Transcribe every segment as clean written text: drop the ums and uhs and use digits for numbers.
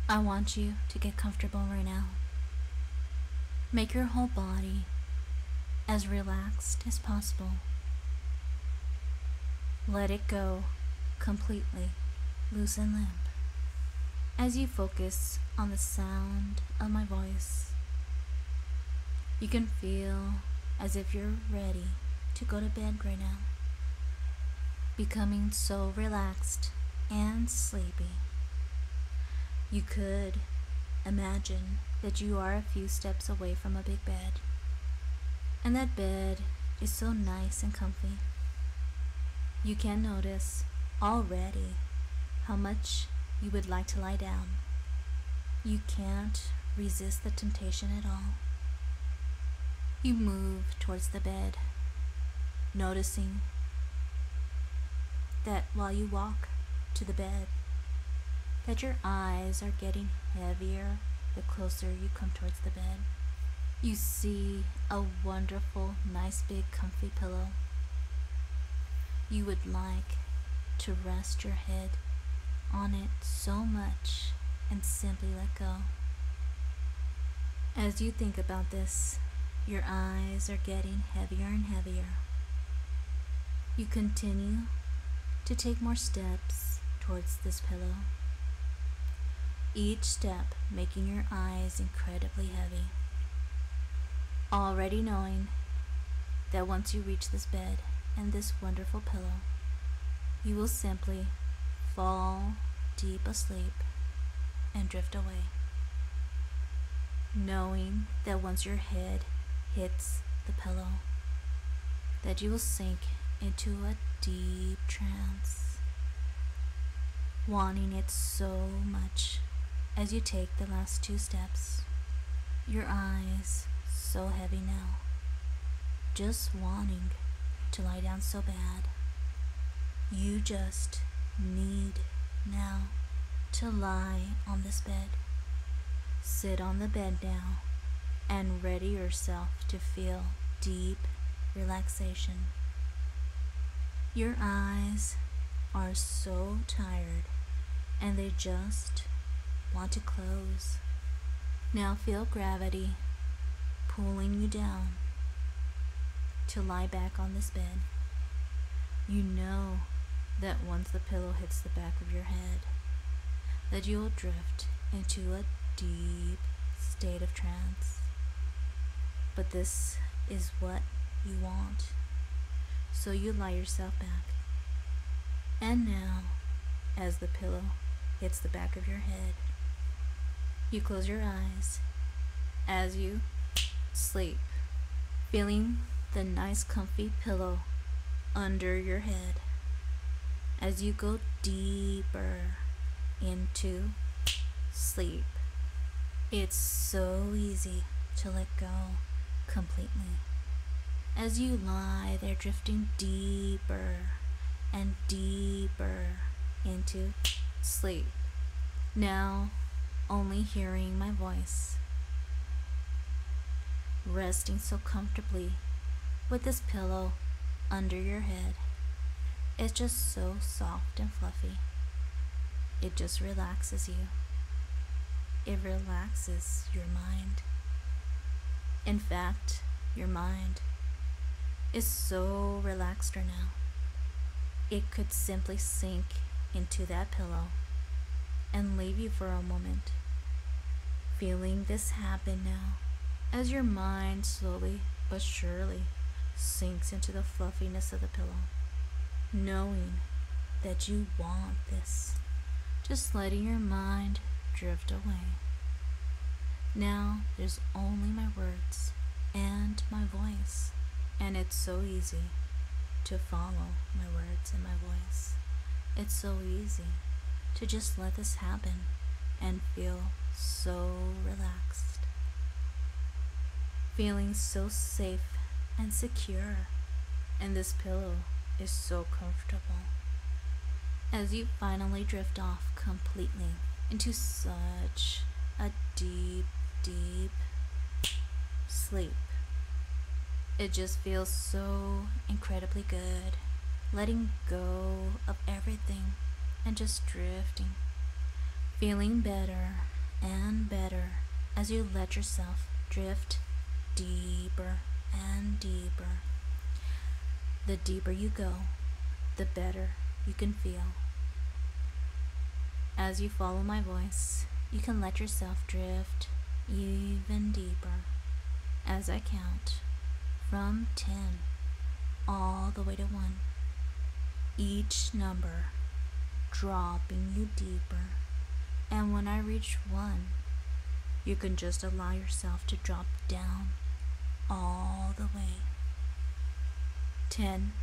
I want you to get comfortable right now. Make your whole body as relaxed as possible. Let it go completely, loose and limp. As you focus on the sound of my voice, you can feel as if you're ready to go to bed right now, becoming so relaxed and sleepy. You could imagine that you are a few steps away from a big bed, and that bed is so nice and comfy. You can notice already how much you would like to lie down. You can't resist the temptation at all. You move towards the bed, noticing that while you walk to the bed, that your eyes are getting heavier the closer you come towards the bed. You see a wonderful, nice big comfy pillow. You would like to rest your head on it so much and simply let go. As you think about this, your eyes are getting heavier and heavier. You continue to take more steps towards this pillow, each step making your eyes incredibly heavy, already knowing that once you reach this bed and this wonderful pillow, you will simply fall deep asleep and drift away, knowing that once your head hits the pillow, that you will sink into a deep trance, wanting it so much. As you take the last two steps, your eyes so heavy now, just wanting to lie down so bad. You just need now to lie on this bed. Sit on the bed now and ready yourself to feel deep relaxation. Your eyes are so tired and they just want to close. Now feel gravity pulling you down to lie back on this bed. You know that once the pillow hits the back of your head, that you will drift into a deep state of trance. But this is what you want, so you lie yourself back. And now, as the pillow hits the back of your head, you close your eyes as you sleep, feeling the nice comfy pillow under your head as you go deeper into sleep. It's so easy to let go completely as you lie there drifting deeper and deeper into sleep. Now only hearing my voice, resting so comfortably with this pillow under your head. It's just so soft and fluffy. It just relaxes you. It relaxes your mind. In fact, your mind is so relaxed right now. It could simply sink into that pillow and leave you for a moment, feeling this happen now as your mind slowly but surely sinks into the fluffiness of the pillow, knowing that you want this, just letting your mind drift away. Now there's only my words and my voice, and it's so easy to follow my words and my voice. It's so easy to just let this happen and feel so relaxed, feeling so safe and secure, and this pillow is so comfortable as you finally drift off completely into such a deep, deep sleep. It just feels so incredibly good, letting go of everything and just drifting, feeling better and better as you let yourself drift deeper and deeper. The deeper you go, the better you can feel. As you follow my voice, you can let yourself drift even deeper as I count from 10 all the way to 1. Each number dropping you deeper, and when I reach 1, you can just allow yourself to drop down all the way. 10,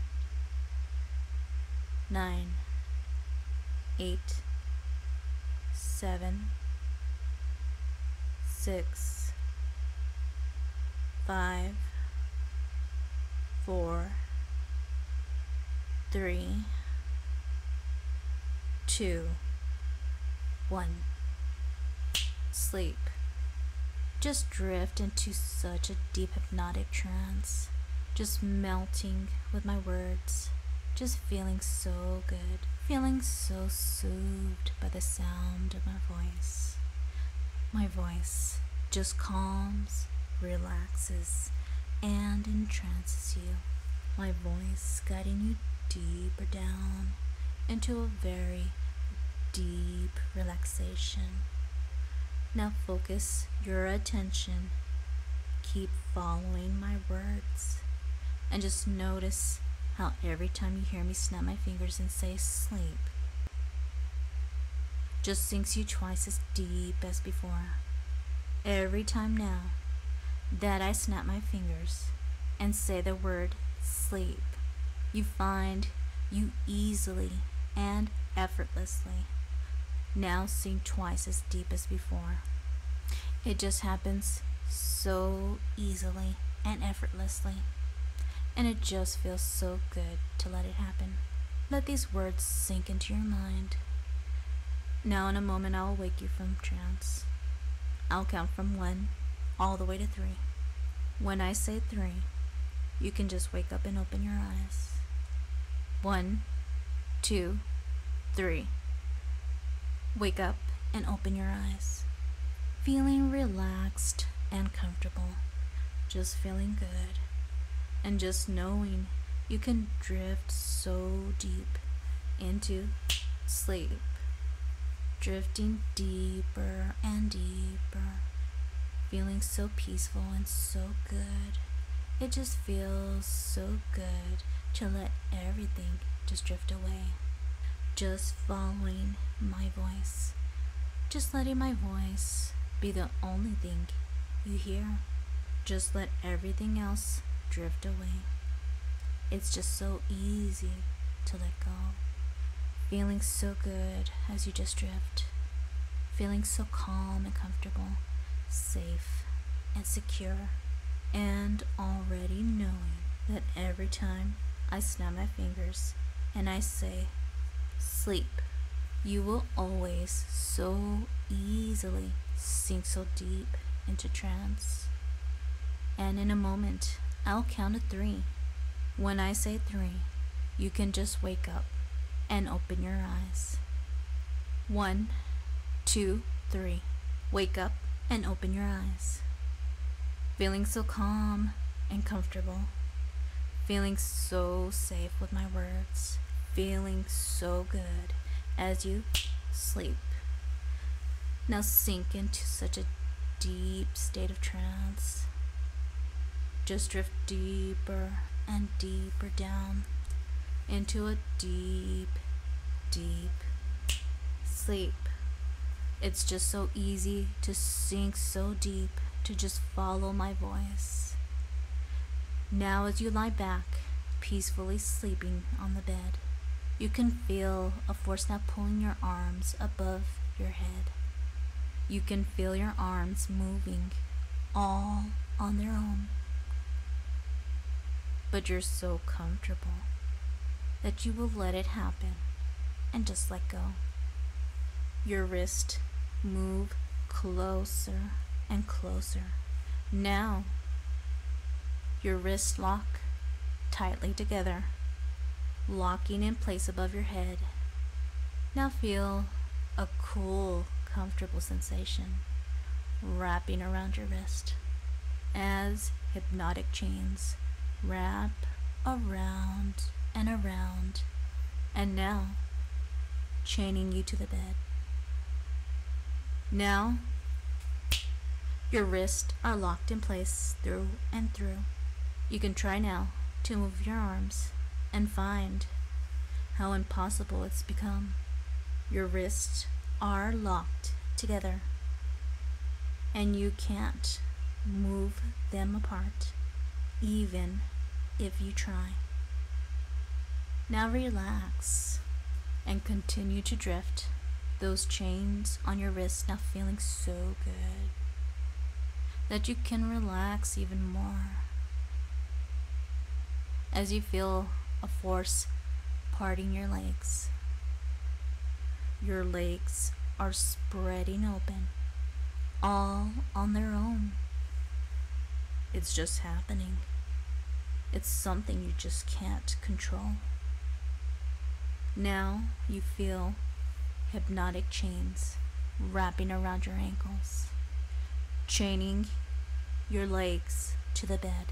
9, 8, 7, 6, 5, 4, 3, 2, 1. Sleep. Just drift into such a deep hypnotic trance, just melting with my words, just feeling so good, feeling so soothed by the sound of my voice. My voice just calms, relaxes, and entrances you. My voice guiding you deeper down into a very deep relaxation. Now focus your attention. Keep following my words. And just notice how every time you hear me snap my fingers and say sleep, just sinks you twice as deep as before. Every time now that I snap my fingers and say the word sleep, you find you easily and effortlessly now sink twice as deep as before. It just happens so easily and effortlessly, and it just feels so good to let it happen. Let these words sink into your mind. Now in a moment I will wake you from trance. I'll count from 1 all the way to 3. When I say 3, you can just wake up and open your eyes. 1, 2, 3. Wake up and open your eyes. Feeling relaxed and comfortable. Just feeling good. And just knowing you can drift so deep into sleep. Drifting deeper and deeper. Feeling so peaceful and so good. It just feels so good to let everything just drift away. Just following my voice. Just letting my voice be the only thing you hear. Just let everything else drift away. It's just so easy to let go. Feeling so good as you just drift. Feeling so calm and comfortable, safe and secure, and already knowing that every time I snap my fingers and I say sleep, you will always so easily sink so deep into trance. And in a moment, I'll count to 3. When I say 3, you can just wake up and open your eyes. 1, 2, 3. Wake up and open your eyes. Feeling so calm and comfortable. Feeling so safe with my words. Feeling so good as you sleep. Now sink into such a deep state of trance. Just drift deeper and deeper down into a deep, deep sleep. It's just so easy to sink so deep, to just follow my voice. Now as you lie back, peacefully sleeping on the bed, you can feel a force now pulling your arms above your head. You can feel your arms moving all on their own. But you're so comfortable that you will let it happen and just let go. Your wrist move closer and closer. Now your wrists lock tightly together, locking in place above your head. Now feel a cool, uncomfortable sensation wrapping around your wrist as hypnotic chains wrap around and around, and now chaining you to the bed. Now your wrists are locked in place through and through. You can try now to move your arms and find how impossible it's become. Your wrists are locked together and you can't move them apart, even if you try. Now relax and continue to drift, those chains on your wrists now feeling so good that you can relax even more as you feel a force parting your legs. Your legs are spreading open, all on their own. It's just happening. It's something you just can't control. Now you feel hypnotic chains wrapping around your ankles, chaining your legs to the bed.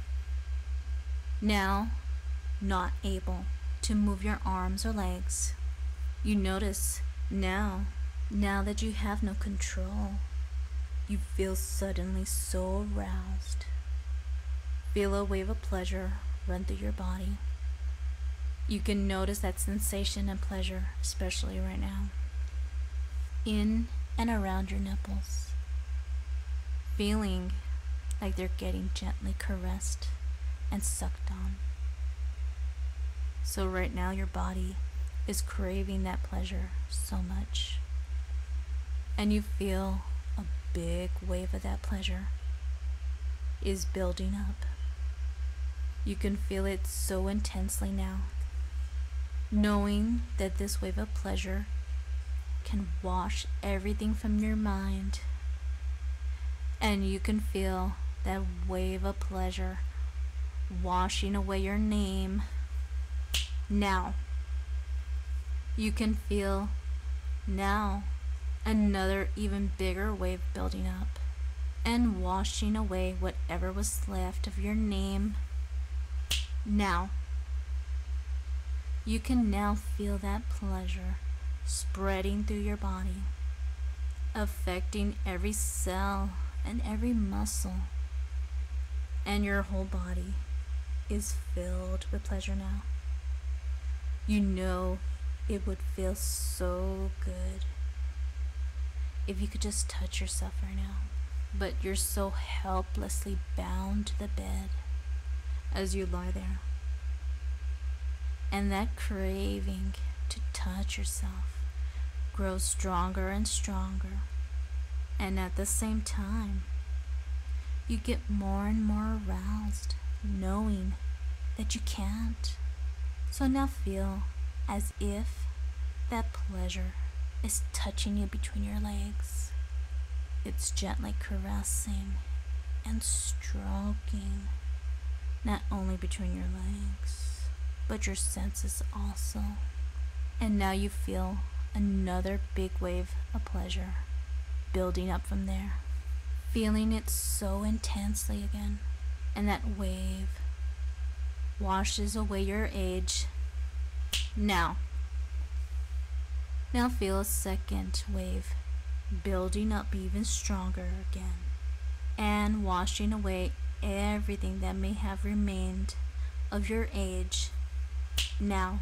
Now, not able to move your arms or legs, you notice now that you have no control, you feel suddenly so aroused. Feel a wave of pleasure run through your body. You can notice that sensation and pleasure, especially right now, in and around your nipples, feeling like they're getting gently caressed and sucked on. So right now your body is craving that pleasure so much, and you feel a big wave of that pleasure is building up. You can feel it so intensely now, knowing that this wave of pleasure can wash everything from your mind, and you can feel that wave of pleasure washing away your name. Now you can feel now another even bigger wave building up and washing away whatever was left of your name. Now you can now feel that pleasure spreading through your body, affecting every cell and every muscle, and your whole body is filled with pleasure now. You know it would feel so good if you could just touch yourself right now, but you're so helplessly bound to the bed as you lie there. And that craving to touch yourself grows stronger and stronger, and at the same time you get more and more aroused, knowing that you can't. So now feel as if that pleasure is touching you between your legs. It's gently caressing and stroking, not only between your legs, but your senses also. And now you feel another big wave of pleasure building up from there, feeling it so intensely again, and that wave washes away your age. Now feel a second wave building up even stronger again and washing away everything that may have remained of your age. Now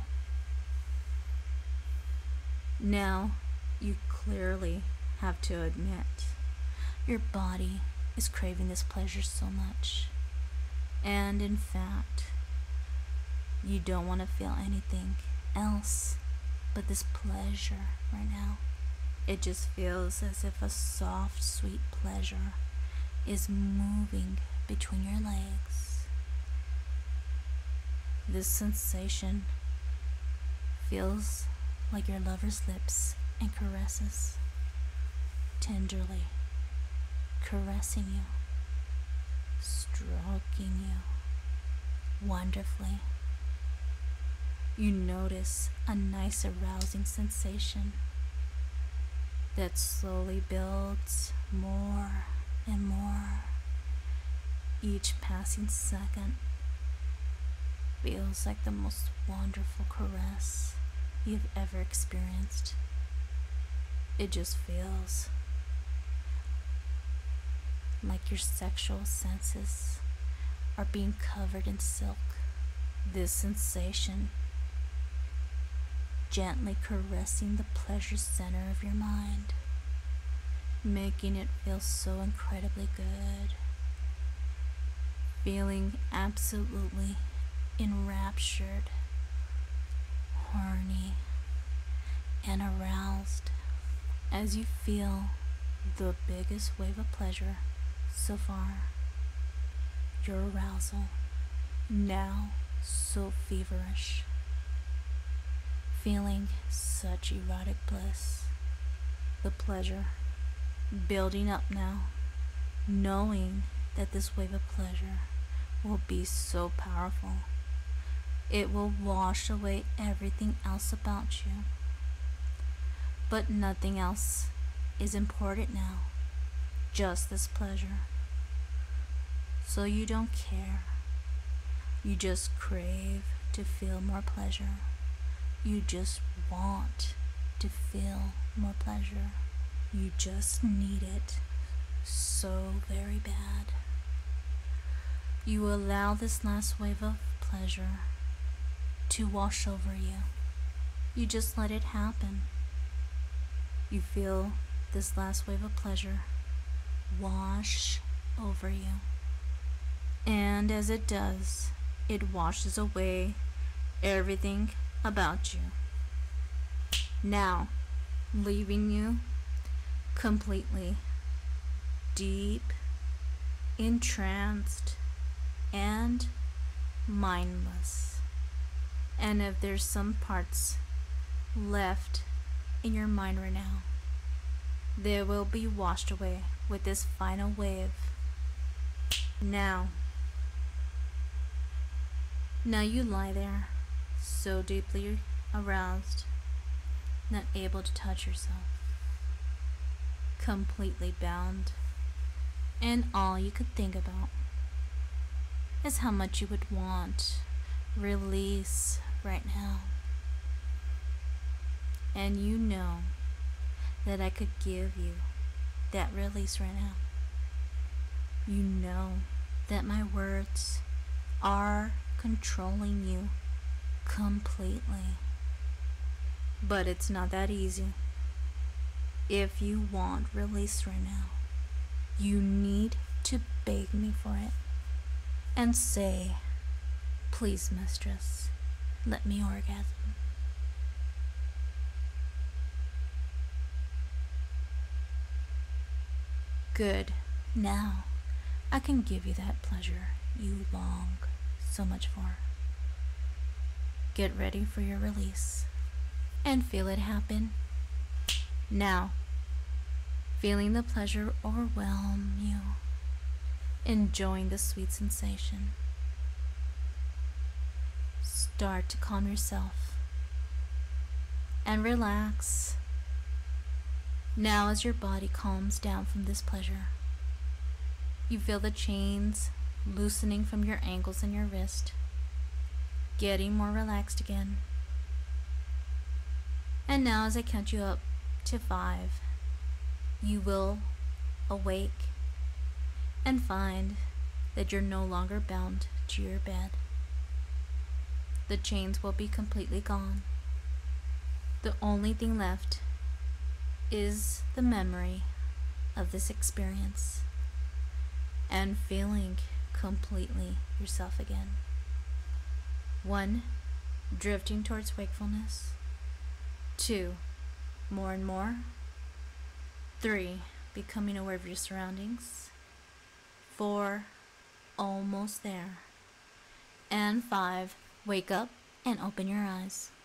you clearly have to admit your body is craving this pleasure so much, and in fact you don't want to feel anything else but this pleasure right now. It just feels as if a soft, sweet pleasure is moving between your legs. This sensation feels like your lover's lips and caresses, tenderly caressing you, stroking you wonderfully. You notice a nice arousing sensation that slowly builds more and more. Each passing second feels like the most wonderful caress you've ever experienced. It just feels like your sexual senses are being covered in silk. This sensation gently caressing the pleasure center of your mind, making it feel so incredibly good. Feeling absolutely enraptured, horny, and aroused as you feel the biggest wave of pleasure so far. Your arousal, now so feverish, feeling such erotic bliss. The pleasure building up now, knowing that this wave of pleasure will be so powerful. It will wash away everything else about you. But nothing else is important now, just this pleasure. So you don't care. You just crave to feel more pleasure. You just want to feel more pleasure. You just need it so very bad. You allow this last wave of pleasure to wash over you. You just let it happen. You feel this last wave of pleasure wash over you. And as it does, it washes away everything about you. Now, leaving you completely deep, entranced, and mindless. And if there's some parts left in your mind right now, they will be washed away with this final wave. Now you lie there, so deeply aroused, not able to touch yourself, completely bound, and all you could think about is how much you would want release right now. And you know that I could give you that release right now. You know that my words are controlling you completely. But it's not that easy. If you want release right now, you need to beg me for it and say, "Please, mistress, let me orgasm." Good. Now I can give you that pleasure you long so much for. Get ready for your release and feel it happen. Now, feeling the pleasure overwhelm you, enjoying the sweet sensation. Start to calm yourself and relax. Now, as your body calms down from this pleasure, you feel the chains loosening from your ankles and your wrist, getting more relaxed again. And now, as I count you up to 5, you will awake and find that you're no longer bound to your bed. The chains will be completely gone. The only thing left is the memory of this experience and feeling completely yourself again. 1, drifting towards wakefulness. 2, more and more. 3, becoming aware of your surroundings. 4, almost there. And 5, wake up and open your eyes.